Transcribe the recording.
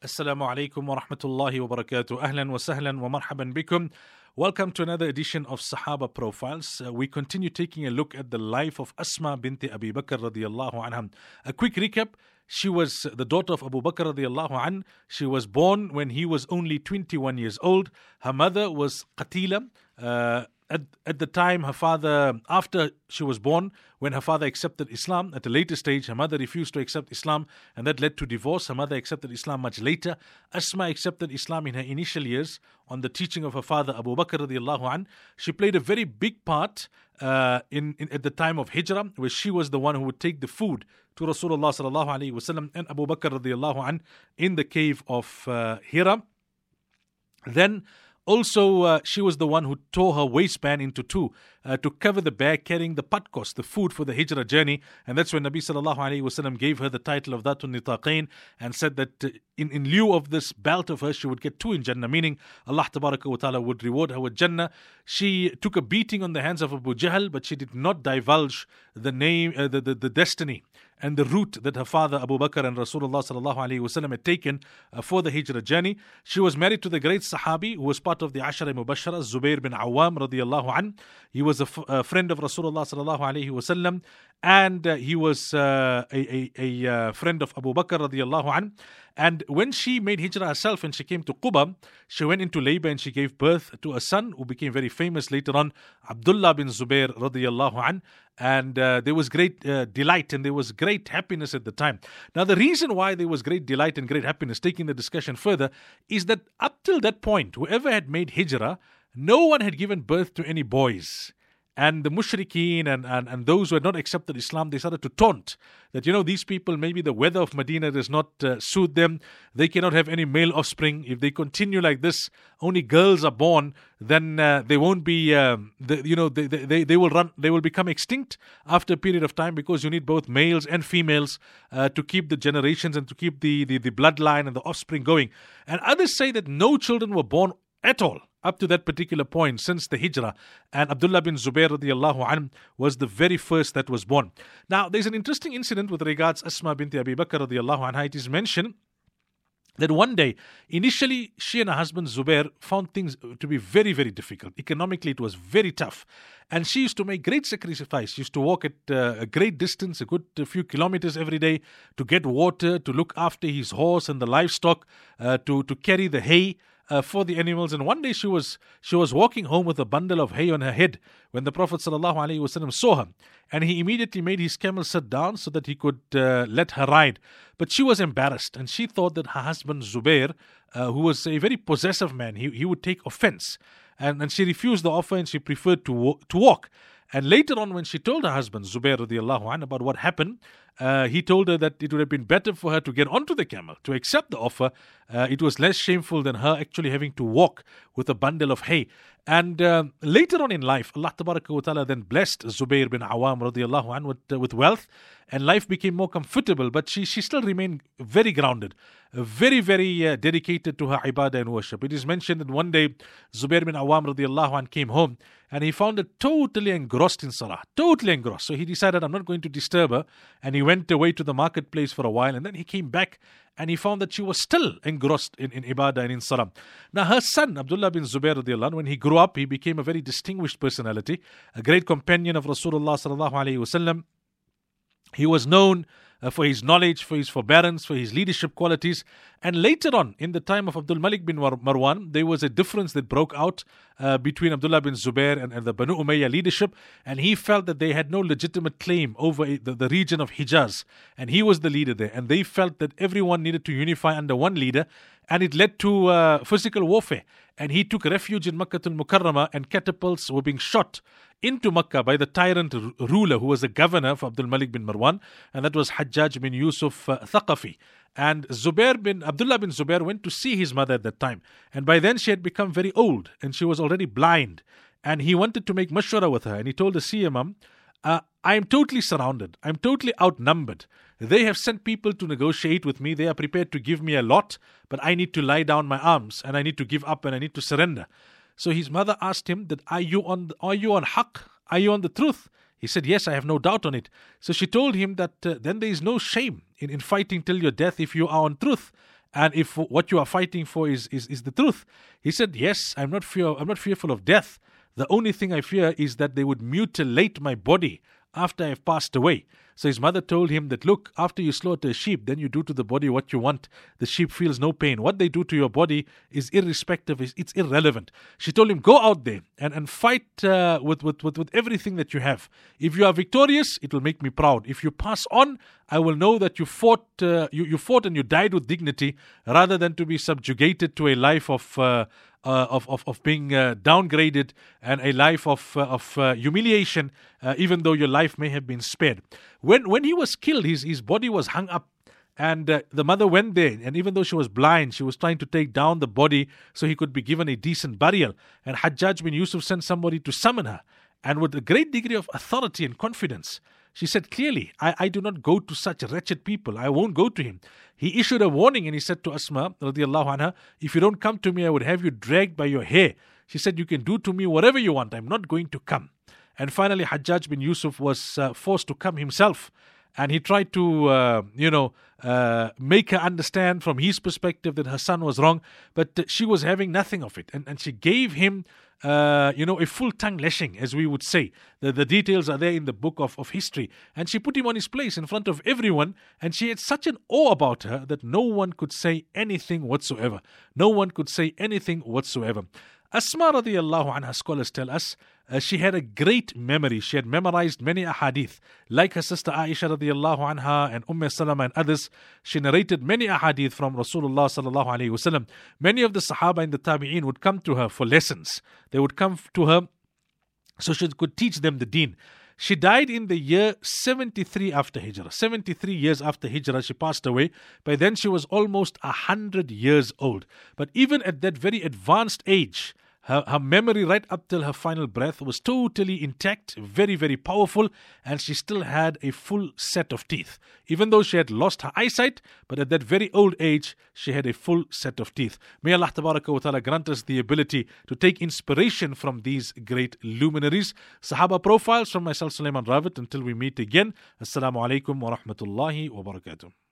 Assalamu alaikum wa rahmatullahi wa barakatuh. Ahlan wa sahlan wa marhaban bikum. Welcome to another edition of Sahaba Profiles. We continue taking a look at the life of Asma binti Abi Bakr radiyallahu anha. A quick recap. She was the daughter of Abu Bakr radiyallahu anh. She was born when he was only 21 years old. Her mother was Qatila. At the time, her father, after she was born, when her father accepted Islam, at a later stage, her mother refused to accept Islam, and that led to divorce. Her mother accepted Islam much later. Asma accepted Islam in her initial years on the teaching of her father, Abu Bakr radiallahu anh. She played a very big part at the time of Hijrah, where she was the one who would take the food to Rasulullah sallallahu alaihi wasallam and Abu Bakr radiallahu anh in the cave of Hira. Then also, she was the one who tore her waistband into two to cover the bag carrying the patkos, the food for the Hijrah journey. And that's when Nabi sallallahu alayhi wasallam gave her the title of Dhatun Nitaqain and said that in lieu of this belt of hers, she would get two in Jannah, meaning Allah tabaraka wa ta'ala would reward her with Jannah. She took a beating on the hands of Abu Jahl, but she did not divulge the name, the destiny and the route that her father Abu Bakr and Rasulullah sallallahu alaihi wasallam had taken for the Hijrah journey. She was married to the great Sahabi who was part of the Ashara Mubashara, Zubair bin Awam radiyallahu an. He was a friend of Rasulullah sallallahu alaihi wasallam, and he was a friend of Abu Bakr radiyallahu an. And when she made hijrah herself and she came to Quba, she went into labor and she gave birth to a son who became very famous later on, Abdullah bin Zubair radiyallahu an. And there was great delight and there was great happiness at the time. Now, the reason why there was great delight and great happiness, taking the discussion further, is that up till that point, whoever had made hijrah, no one had given birth to any boys. And the mushrikeen and those who had not accepted Islam, they started to taunt that, these people, maybe the weather of Medina does not suit them. They cannot have any male offspring. If they continue like this, only girls are born, then they won't be, they will become extinct after a period of time, because you need both males and females to keep the generations and to keep the bloodline and the offspring going. And others say that no children were born at all up to that particular point since the Hijrah, and Abdullah bin Zubair radiallahu anhu was the very first that was born. Now, there's an interesting incident with regards Asma binti Abi Bakr radiallahu anha. It is mentioned that one day, initially, she and her husband Zubair found things to be very, very difficult. Economically, it was very tough. And she used to make great sacrifice. She used to walk at a great distance, a good few kilometers every day, to get water, to look after his horse and the livestock, to carry the hay for the animals. And one day she was walking home with a bundle of hay on her head when the Prophet ﷺ saw her, and he immediately made his camel sit down so that he could let her ride. But she was embarrassed, and she thought that her husband Zubair, who was a very possessive man, he would take offense, and she refused the offer and she preferred to walk. And later on, when she told her husband Zubair radiallahu anhu about what happened, he told her that it would have been better for her to get onto the camel, to accept the offer. It was less shameful than her actually having to walk with a bundle of hay. And later on in life, Allah tabaraka wa ta'ala then blessed Zubair bin Awam radiallahu anhu with wealth, and life became more comfortable, but she still remained very grounded, very, very dedicated to her ibadah and worship. It is mentioned that one day Zubair bin Awam radiallahu anhu came home and he found her totally engrossed in salah, totally engrossed. So he decided, I'm not going to disturb her, and he went away to the marketplace for a while, and then he came back and he found that she was still engrossed in ibadah and in salah. Now her son, Abdullah bin Zubair radiallahu anhu, when he grew up, he became a very distinguished personality, a great companion of Rasulullah sallallahu alaihi wasallam. He was known for his knowledge, for his forbearance, for his leadership qualities. And later on, in the time of Abdul Malik bin Marwan, there was a difference that broke out between Abdullah bin Zubair and the Banu Umayyah leadership. And he felt that they had no legitimate claim over the region of Hijaz. And he was the leader there. And they felt that everyone needed to unify under one leader. And it led to physical warfare. And he took refuge in Makkah al-Mukarramah, and catapults were being shot into Makkah by the tyrant ruler who was the governor of Abdul Malik bin Marwan, and that was Hajjaj bin Yusuf Thaqafi. And Abdullah bin Zubair went to see his mother at that time, and by then she had become very old and she was already blind, and he wanted to make mashwara with her, and he told her, see, Imam, I am totally surrounded, I'm totally outnumbered. They have sent people to negotiate with me. They are prepared to give me a lot, but I need to lie down my arms and I need to give up and I need to surrender. So his mother asked him that, are you on haqq? Are you on the truth? He said, yes, I have no doubt on it. So she told him that then there is no shame in fighting till your death if you are on truth. And if what you are fighting for is the truth. He said, yes, I'm not fearful of death. The only thing I fear is that they would mutilate my body after I've passed away. So his mother told him that, look, after you slaughter a sheep, then you do to the body what you want. The sheep feels no pain. What they do to your body is irrespective, it's irrelevant. She told him, go out there and fight with everything that you have. If you are victorious, it will make me proud. If you pass on, I will know that you fought and you died with dignity, rather than to be subjugated to a life of being downgraded and a life of humiliation, even though your life may have been spared. When he was killed, his body was hung up. And the mother went there, and even though she was blind, she was trying to take down the body so he could be given a decent burial. And Hajjaj bin Yusuf sent somebody to summon her. And with a great degree of authority and confidence, she said clearly, I do not go to such wretched people. I won't go to him. He issued a warning, and he said to Asma radiallahu anha, if you don't come to me, I would have you dragged by your hair. She said, you can do to me whatever you want. I'm not going to come. And finally, Hajjaj bin Yusuf was forced to come himself. And he tried to, make her understand from his perspective that her son was wrong. But she was having nothing of it. And she gave him, a full tongue lashing, as we would say. The details are there in the book of history. And she put him on his place in front of everyone. And she had such an awe about her that no one could say anything whatsoever. No one could say anything whatsoever. Asma radiallahu anha, scholars tell us, she had a great memory. She had memorized many ahadith. Like her sister Aisha radiallahu anha and Salama and others, she narrated many ahadith from Rasulullah sallallahu alayhi wasallam. Many of the Sahaba and the Tabi'een would come to her for lessons. They would come to her so she could teach them the deen. She died in the year 73 after Hijrah. 73 years after Hijrah, she passed away. By then, she was almost 100 years old. But even at that very advanced age, her memory right up till her final breath was totally intact, very, very powerful, and she still had a full set of teeth. Even though she had lost her eyesight, but at that very old age, she had a full set of teeth. May Allah Tabaraka wa Ta'ala grant us the ability to take inspiration from these great luminaries. Sahaba profiles from myself, Sulaiman Rawat. Until we meet again, Assalamu alaikum wa rahmatullahi wa barakatuh.